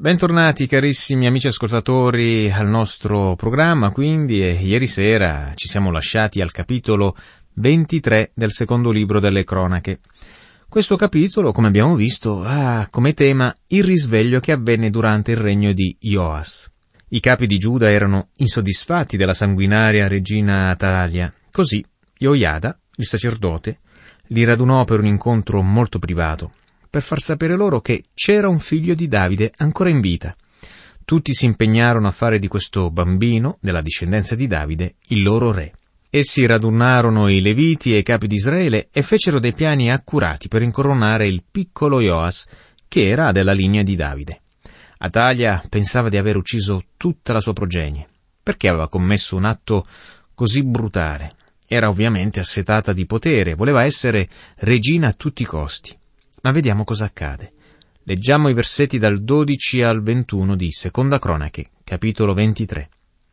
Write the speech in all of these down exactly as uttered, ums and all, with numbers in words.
Bentornati carissimi amici ascoltatori al nostro programma, quindi, e ieri sera ci siamo lasciati al capitolo ventitré del secondo libro delle Cronache. Questo capitolo, come abbiamo visto, ha come tema il risveglio che avvenne durante il regno di Ioas. I capi di Giuda erano insoddisfatti della sanguinaria regina Atalia, così Ioiada, il sacerdote, li radunò per un incontro molto privato, per far sapere loro che c'era un figlio di Davide ancora in vita. Tutti si impegnarono a fare di questo bambino, della discendenza di Davide, il loro re. Essi radunarono i Leviti e i capi di Israele e fecero dei piani accurati per incoronare il piccolo Ioas, che era della linea di Davide. Atalia pensava di aver ucciso tutta la sua progenie. Perché aveva commesso un atto così brutale? Era ovviamente assetata di potere, voleva essere regina a tutti i costi. Ma vediamo cosa accade. Leggiamo i versetti dal dodici al ventuno di Seconda Cronache, capitolo ventitré.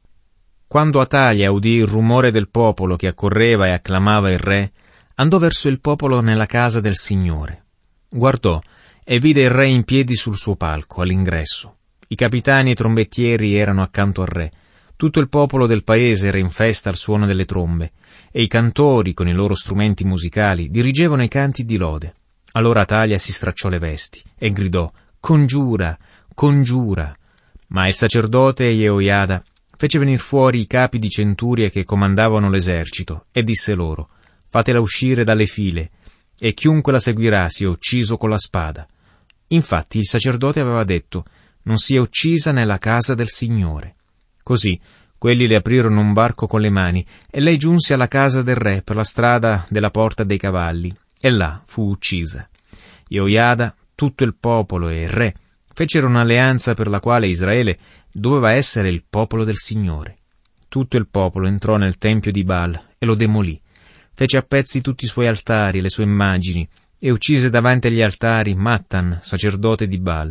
Quando Atalia udì il rumore del popolo che accorreva e acclamava il re, andò verso il popolo nella casa del Signore. Guardò e vide il re in piedi sul suo palco, all'ingresso. I capitani e i trombettieri erano accanto al re. Tutto il popolo del paese era in festa al suono delle trombe, e i cantori, con i loro strumenti musicali, dirigevano i canti di lode. Allora Atalia si stracciò le vesti e gridò: «Congiura, congiura!» Ma il sacerdote Ioiada fece venir fuori i capi di centurie che comandavano l'esercito e disse loro: «Fatela uscire dalle file, e chiunque la seguirà sia ucciso con la spada». Infatti il sacerdote aveva detto: «Non sia uccisa nella casa del Signore». Così quelli le aprirono un varco con le mani, e lei giunse alla casa del re per la strada della Porta dei Cavalli, e là fu uccisa. Ioiada, tutto il popolo e il re fecero un'alleanza per la quale Israele doveva essere il popolo del Signore. Tutto il popolo entrò nel tempio di Baal e lo demolì. Fece a pezzi tutti i suoi altari e le sue immagini, e uccise davanti agli altari Mattan, sacerdote di Baal.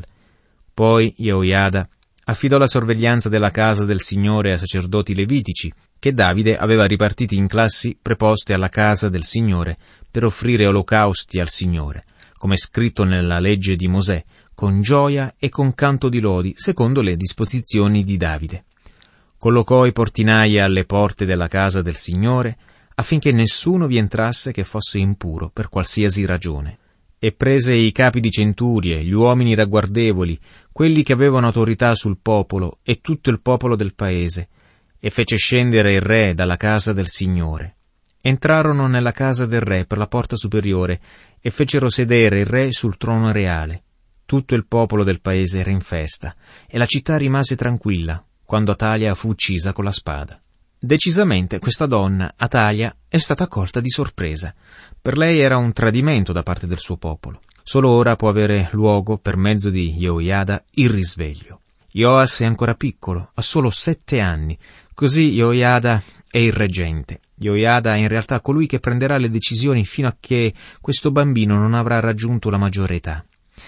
Poi Ioiada affidò la sorveglianza della casa del Signore ai sacerdoti levitici, che Davide aveva ripartiti in classi preposte alla casa del Signore per offrire olocausti al Signore, come scritto nella legge di Mosè, con gioia e con canto di lodi, secondo le disposizioni di Davide. Collocò i portinai alle porte della casa del Signore, affinché nessuno vi entrasse che fosse impuro per qualsiasi ragione. E prese i capi di centurie, gli uomini ragguardevoli, quelli che avevano autorità sul popolo e tutto il popolo del paese, e fece scendere il re dalla casa del Signore. Entrarono nella casa del re per la porta superiore e fecero sedere il re sul trono reale. Tutto il popolo del paese era in festa, e la città rimase tranquilla quando Atalia fu uccisa con la spada. Decisamente questa donna, Atalia, è stata colta di sorpresa. Per lei era un tradimento da parte del suo popolo. Solo ora può avere luogo, per mezzo di Ioiada, il risveglio. Ioas è ancora piccolo, ha solo sette anni, così Ioiada è il reggente. Ioiada è in realtà colui che prenderà le decisioni fino a che questo bambino non avrà raggiunto la maggiore età.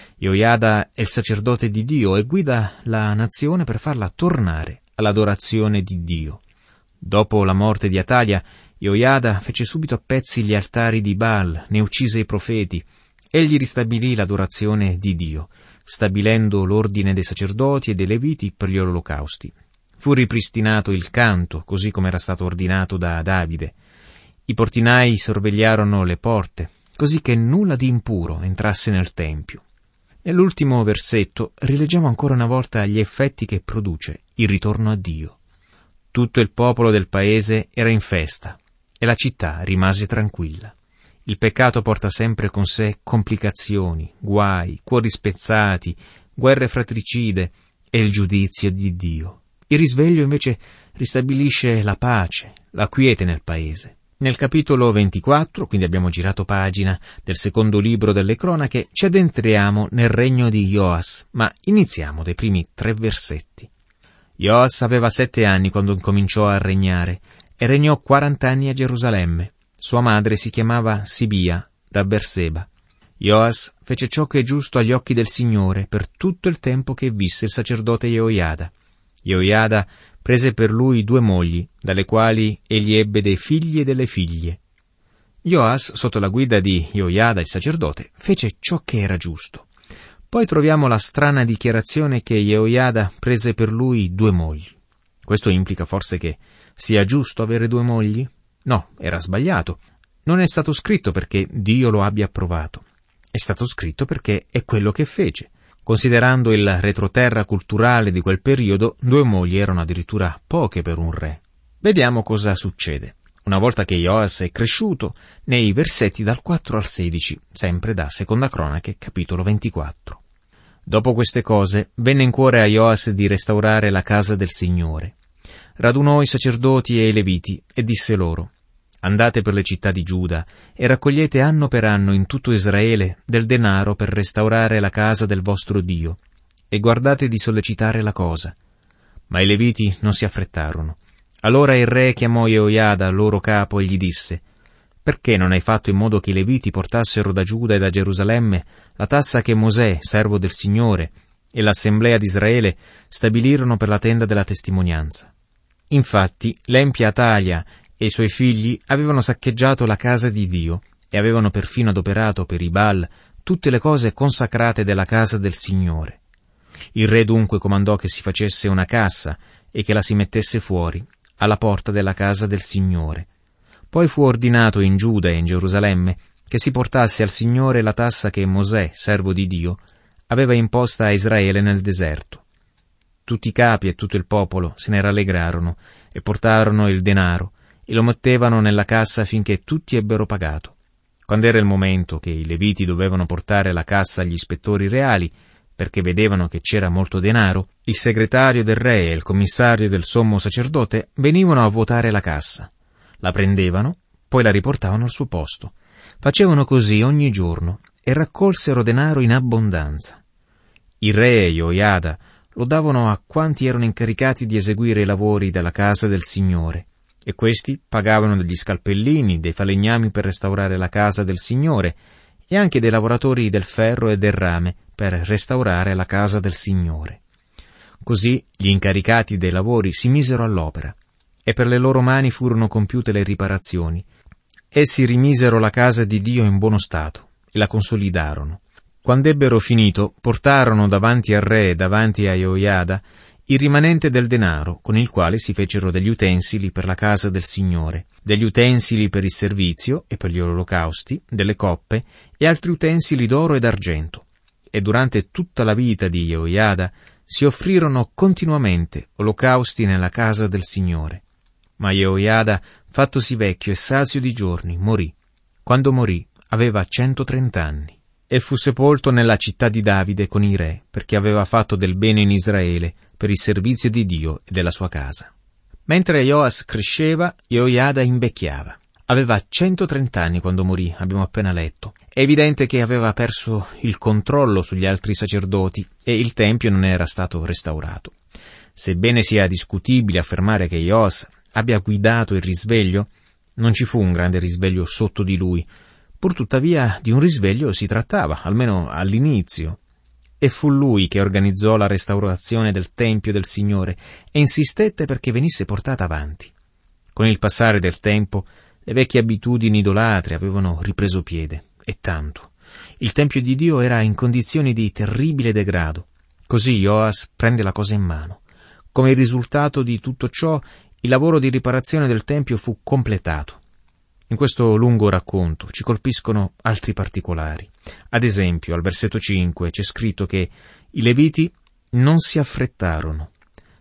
Ioiada è il sacerdote di Dio e guida la nazione per farla tornare all'adorazione di Dio. Dopo la morte di Atalia, Ioiada fece subito a pezzi gli altari di Baal, ne uccise i profeti. Egli ristabilì l'adorazione di Dio, stabilendo l'ordine dei sacerdoti e dei leviti per gli olocausti. Fu ripristinato il canto, così come era stato ordinato da Davide. I portinai sorvegliarono le porte, così che nulla di impuro entrasse nel tempio. Nell'ultimo versetto rileggiamo ancora una volta gli effetti che produce il ritorno a Dio. Tutto il popolo del paese era in festa, e la città rimase tranquilla. Il peccato porta sempre con sé complicazioni, guai, cuori spezzati, guerre fratricide e il giudizio di Dio. Il risveglio invece ristabilisce la pace, la quiete nel paese. Nel capitolo ventiquattro, quindi abbiamo girato pagina del secondo libro delle Cronache, ci addentriamo nel regno di Ioas, ma iniziamo dai primi tre versetti. Ioas aveva sette anni quando incominciò a regnare e regnò quarant'anni a Gerusalemme. Sua madre si chiamava Sibia, da Berseba. Ioas fece ciò che è giusto agli occhi del Signore per tutto il tempo che visse il sacerdote Ioiada. Ioiada prese per lui due mogli, dalle quali egli ebbe dei figli e delle figlie. Ioas, sotto la guida di Ioiada il sacerdote, fece ciò che era giusto. Poi troviamo la strana dichiarazione che Jehoiada prese per lui due mogli. Questo implica forse che sia giusto avere due mogli? No, era sbagliato. Non è stato scritto perché Dio lo abbia approvato. È stato scritto perché è quello che fece. Considerando il retroterra culturale di quel periodo, due mogli erano addirittura poche per un re. Vediamo cosa succede. Una volta che Joas è cresciuto, nei versetti dal quattro al sedici, sempre da Seconda Cronache, capitolo ventiquattro. Dopo queste cose, venne in cuore a Joas di restaurare la casa del Signore. Radunò i sacerdoti e i leviti e disse loro: andate per le città di Giuda e raccogliete anno per anno in tutto Israele del denaro per restaurare la casa del vostro Dio, e guardate di sollecitare la cosa. Ma i leviti non si affrettarono. Allora il re chiamò Jehoiada, loro capo, e gli disse: perché non hai fatto in modo che i leviti portassero da Giuda e da Gerusalemme la tassa che Mosè, servo del Signore, e l'assemblea di Israele stabilirono per la tenda della testimonianza? Infatti l'empia Atalia e i suoi figli avevano saccheggiato la casa di Dio e avevano perfino adoperato per i Baal tutte le cose consacrate della casa del Signore. Il re dunque comandò che si facesse una cassa e che la si mettesse fuori, alla porta della casa del Signore. Poi fu ordinato in Giuda e in Gerusalemme che si portasse al Signore la tassa che Mosè, servo di Dio, aveva imposta a Israele nel deserto. Tutti i capi e tutto il popolo se ne rallegrarono e portarono il denaro e lo mettevano nella cassa finché tutti ebbero pagato. Quando era il momento che i leviti dovevano portare la cassa agli ispettori reali, perché vedevano che c'era molto denaro, il segretario del re e il commissario del sommo sacerdote venivano a vuotare la cassa. La prendevano, poi la riportavano al suo posto. Facevano così ogni giorno e raccolsero denaro in abbondanza. Il re e Jehoiada lo davano a quanti erano incaricati di eseguire i lavori della casa del Signore, e questi pagavano degli scalpellini, dei falegnami per restaurare la casa del Signore, e anche dei lavoratori del ferro e del rame per restaurare la casa del Signore. Così gli incaricati dei lavori si misero all'opera, e per le loro mani furono compiute le riparazioni. Essi rimisero la casa di Dio in buono stato e la consolidarono. Quando ebbero finito, portarono davanti al re e davanti a Jehoiada il rimanente del denaro, con il quale si fecero degli utensili per la casa del Signore, degli utensili per il servizio e per gli olocausti, delle coppe e altri utensili d'oro e d'argento. E durante tutta la vita di Jehoiada si offrirono continuamente olocausti nella casa del Signore. Ma Jehoiada, fattosi vecchio e sazio di giorni, morì. Quando morì aveva centotrenta anni. E fu sepolto nella città di Davide con i re, perché aveva fatto del bene in Israele per il servizio di Dio e della sua casa. Mentre Joas cresceva, Jehoiada invecchiava. Aveva centotrenta anni quando morì, abbiamo appena letto. È evidente che aveva perso il controllo sugli altri sacerdoti e il tempio non era stato restaurato. Sebbene sia discutibile affermare che Joas abbia guidato il risveglio, non ci fu un grande risveglio sotto di lui. Pur tuttavia di un risveglio si trattava, almeno all'inizio. E fu lui che organizzò la restaurazione del Tempio del Signore e insistette perché venisse portata avanti. Con il passare del tempo, le vecchie abitudini idolatre avevano ripreso piede, e tanto. Il Tempio di Dio era in condizioni di terribile degrado. Così Joas prende la cosa in mano. Come risultato di tutto ciò, il lavoro di riparazione del Tempio fu completato. In questo lungo racconto ci colpiscono altri particolari. Ad esempio, al versetto cinque c'è scritto che i leviti non si affrettarono.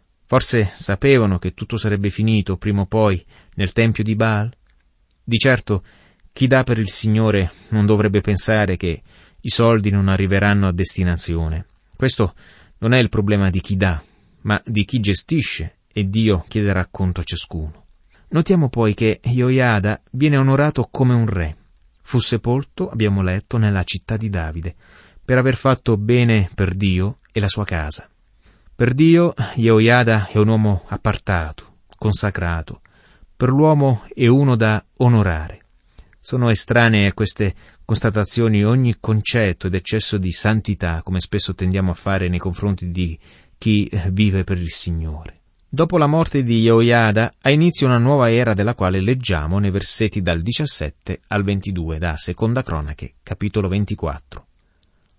Forse sapevano che tutto sarebbe finito prima o poi nel tempio di Baal? Di certo, chi dà per il Signore non dovrebbe pensare che i soldi non arriveranno a destinazione. Questo non è il problema di chi dà, ma di chi gestisce, e Dio chiederà conto a ciascuno. Notiamo poi che Jehoiada viene onorato come un re. Fu sepolto, abbiamo letto, nella città di Davide, per aver fatto bene per Dio e la sua casa. Per Dio, Jehoiada è un uomo appartato, consacrato. Per l'uomo è uno da onorare. Sono estranee a queste constatazioni ogni concetto ed eccesso di santità, come spesso tendiamo a fare nei confronti di chi vive per il Signore. Dopo la morte di Jehoiada ha inizio una nuova era della quale leggiamo nei versetti dal diciassette al ventidue da Seconda Cronache, capitolo ventiquattro.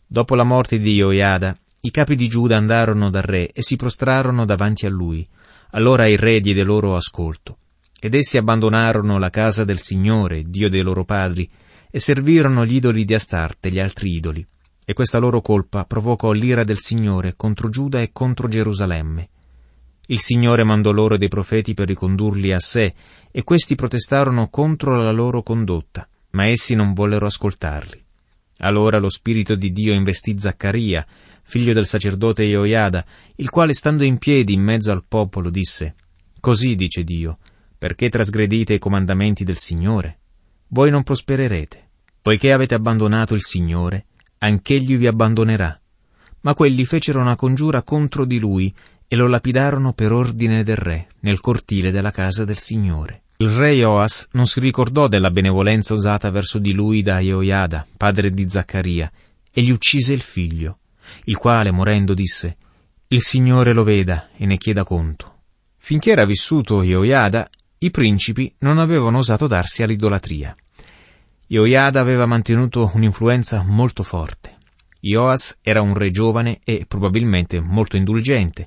Dopo la morte di Jeoiada, i capi di Giuda andarono dal re e si prostrarono davanti a lui. Allora il re diede loro ascolto. Ed essi abbandonarono la casa del Signore, Dio dei loro padri, e servirono gli idoli di Astarte, gli altri idoli. E questa loro colpa provocò l'ira del Signore contro Giuda e contro Gerusalemme. Il Signore mandò loro dei profeti per ricondurli a sé, e questi protestarono contro la loro condotta, ma essi non vollero ascoltarli. Allora lo Spirito di Dio investì Zaccaria, figlio del sacerdote Jeoiada, il quale, stando in piedi in mezzo al popolo, disse: «Così dice Dio, perché trasgredite i comandamenti del Signore? Voi non prospererete. Poiché avete abbandonato il Signore, anch'Egli vi abbandonerà». Ma quelli fecero una congiura contro di lui e lo lapidarono per ordine del re, nel cortile della casa del Signore. Il re Joas non si ricordò della benevolenza usata verso di lui da Jeoiada, padre di Zaccaria, e gli uccise il figlio, il quale, morendo, disse: «Il Signore lo veda e ne chieda conto». Finché era vissuto Jeoiada, i principi non avevano osato darsi all'idolatria. Jeoiada aveva mantenuto un'influenza molto forte. Joas era un re giovane e probabilmente molto indulgente.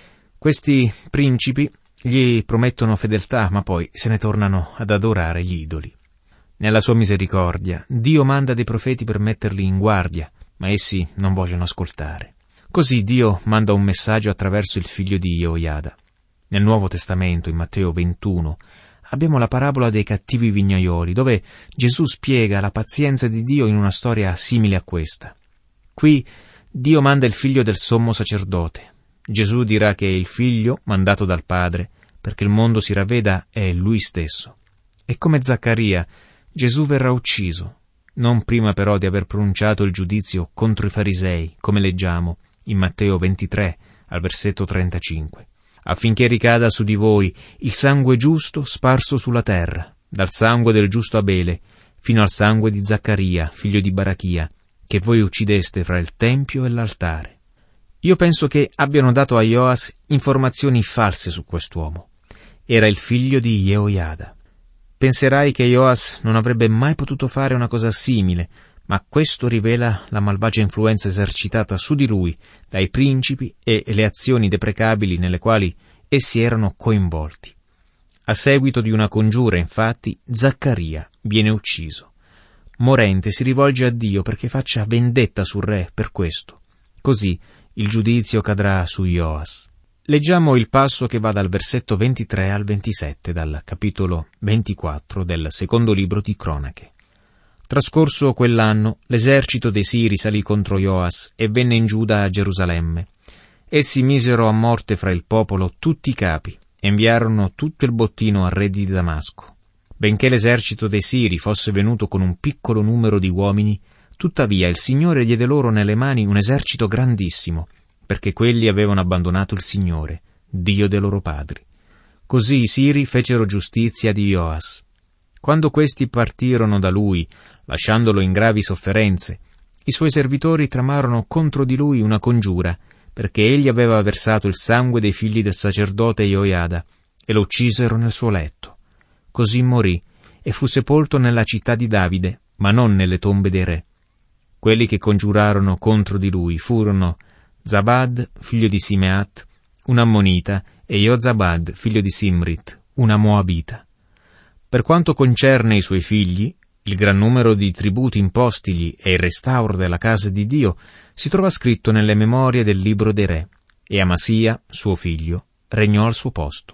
Questi principi gli promettono fedeltà, ma poi se ne tornano ad adorare gli idoli. Nella sua misericordia, Dio manda dei profeti per metterli in guardia, ma essi non vogliono ascoltare. Così Dio manda un messaggio attraverso il figlio di Jeoiada. Nel Nuovo Testamento, in Matteo ventuno, abbiamo la parabola dei cattivi vignaioli, dove Gesù spiega la pazienza di Dio in una storia simile a questa. Qui Dio manda il figlio del sommo sacerdote. Gesù dirà che il figlio, mandato dal Padre, perché il mondo si ravveda, è lui stesso. E come Zaccaria, Gesù verrà ucciso, non prima però di aver pronunciato il giudizio contro i farisei, come leggiamo in Matteo ventitré, al versetto trentacinque. Affinché ricada su di voi il sangue giusto sparso sulla terra, dal sangue del giusto Abele, fino al sangue di Zaccaria, figlio di Barachia, che voi uccideste fra il tempio e l'altare. Io penso che abbiano dato a Joas informazioni false su quest'uomo. Era il figlio di Jeoiada. Penserai che Joas non avrebbe mai potuto fare una cosa simile, ma questo rivela la malvagia influenza esercitata su di lui dai principi e le azioni deprecabili nelle quali essi erano coinvolti. A seguito di una congiura, infatti, Zaccaria viene ucciso. Morente si rivolge a Dio perché faccia vendetta sul re per questo. Così il giudizio cadrà su Joas. Leggiamo il passo che va dal versetto ventitré al ventisette, dal capitolo ventiquattro del secondo libro di Cronache. Trascorso quell'anno, l'esercito dei Siri salì contro Joas e venne in Giuda a Gerusalemme. Essi misero a morte fra il popolo tutti i capi e inviarono tutto il bottino al re di Damasco. Benché l'esercito dei Siri fosse venuto con un piccolo numero di uomini, tuttavia il Signore diede loro nelle mani un esercito grandissimo, perché quelli avevano abbandonato il Signore, Dio dei loro padri. Così i Siri fecero giustizia di Joas. Quando questi partirono da lui, lasciandolo in gravi sofferenze, i suoi servitori tramarono contro di lui una congiura, perché egli aveva versato il sangue dei figli del sacerdote Jeoiada, e lo uccisero nel suo letto. Così morì, e fu sepolto nella città di Davide, ma non nelle tombe dei re. Quelli che congiurarono contro di lui furono Zabad, figlio di Simeat, un ammonita, e Jozabad, figlio di Simrit, una moabita. Per quanto concerne i suoi figli, il gran numero di tributi impostigli e il restauro della casa di Dio si trova scritto nelle memorie del libro dei re, e Amasia, suo figlio, regnò al suo posto.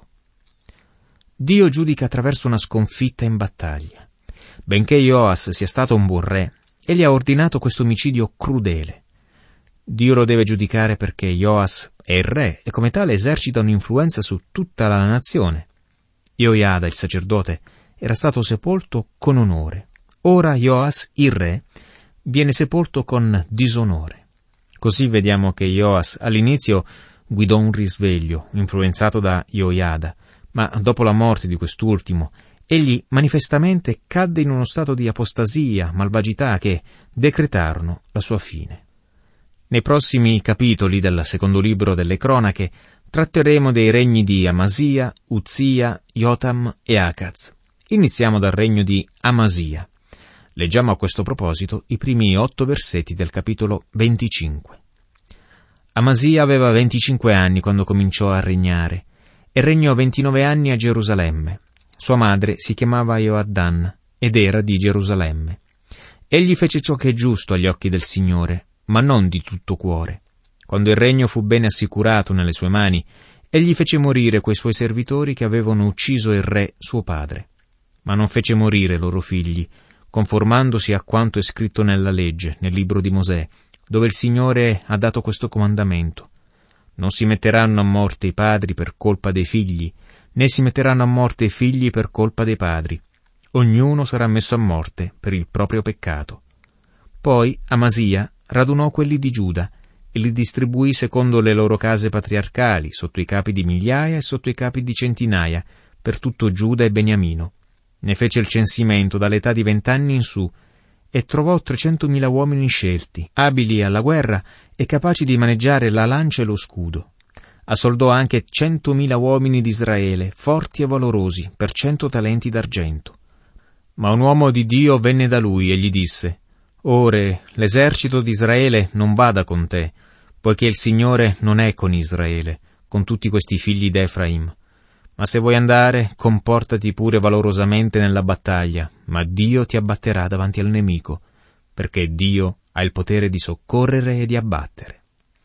Dio giudica attraverso una sconfitta in battaglia. Benché Joas sia stato un buon re, egli ha ordinato questo omicidio crudele. Dio lo deve giudicare perché Joas è il re e come tale esercita un'influenza su tutta la nazione. Jeoiada, il sacerdote, era stato sepolto con onore. Ora Joas, il re, viene sepolto con disonore. Così vediamo che Joas all'inizio guidò un risveglio, influenzato da Jeoiada, ma dopo la morte di quest'ultimo, egli manifestamente cadde in uno stato di apostasia, malvagità che decretarono la sua fine. Nei prossimi capitoli del secondo libro delle Cronache tratteremo dei regni di Amasia, Uzia, Jotam e Acaz. Iniziamo dal regno di Amasia. Leggiamo a questo proposito i primi otto versetti del capitolo venticinque. Amasia aveva venticinque anni quando cominciò a regnare, e regnò ventinove anni a Gerusalemme. Sua madre si chiamava Ioaddan, ed era di Gerusalemme. Egli fece ciò che è giusto agli occhi del Signore, ma non di tutto cuore. Quando il regno fu bene assicurato nelle sue mani, egli fece morire quei suoi servitori che avevano ucciso il re suo padre. Ma non fece morire loro figli, conformandosi a quanto è scritto nella legge, nel libro di Mosè, dove il Signore ha dato questo comandamento. Non si metteranno a morte i padri per colpa dei figli, né si metteranno a morte i figli per colpa dei padri. Ognuno sarà messo a morte per il proprio peccato. Poi Amasia radunò quelli di Giuda e li distribuì secondo le loro case patriarcali, sotto i capi di migliaia e sotto i capi di centinaia, per tutto Giuda e Beniamino. Ne fece il censimento dall'età di vent'anni in su, e trovò trecentomila uomini scelti, abili alla guerra e capaci di maneggiare la lancia e lo scudo. Assoldò anche centomila uomini di Israele, forti e valorosi, per cento talenti d'argento. Ma un uomo di Dio venne da lui e gli disse: «Ore, l'esercito di Israele non vada con te, poiché il Signore non è con Israele, con tutti questi figli d'Efraim. Ma se vuoi andare, comportati pure valorosamente nella battaglia, ma Dio ti abbatterà davanti al nemico, perché Dio ha il potere di soccorrere e di abbattere».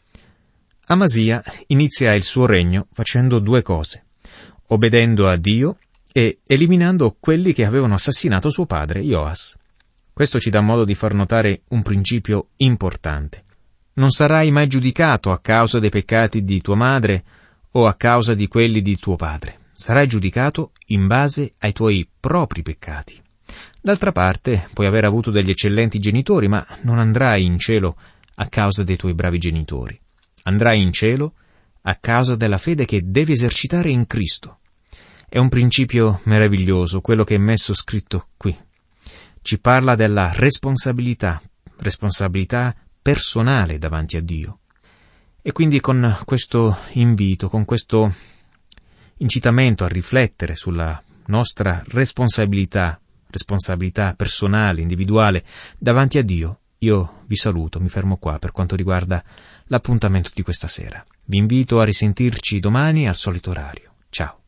Amasia inizia il suo regno facendo due cose: obbedendo a Dio e eliminando quelli che avevano assassinato suo padre Joas. Questo ci dà modo di far notare un principio importante. Non sarai mai giudicato a causa dei peccati di tua madre o a causa di quelli di tuo padre. Sarai giudicato in base ai tuoi propri peccati. D'altra parte, puoi aver avuto degli eccellenti genitori, ma non andrai in cielo a causa dei tuoi bravi genitori. Andrai in cielo a causa della fede che devi esercitare in Cristo. È un principio meraviglioso quello che è messo scritto qui. Ci parla della responsabilità, responsabilità personale davanti a Dio. E quindi con questo invito, con questo incitamento a riflettere sulla nostra responsabilità, responsabilità personale, individuale, davanti a Dio, io vi saluto, mi fermo qua per quanto riguarda l'appuntamento di questa sera. Vi invito a risentirci domani al solito orario. Ciao.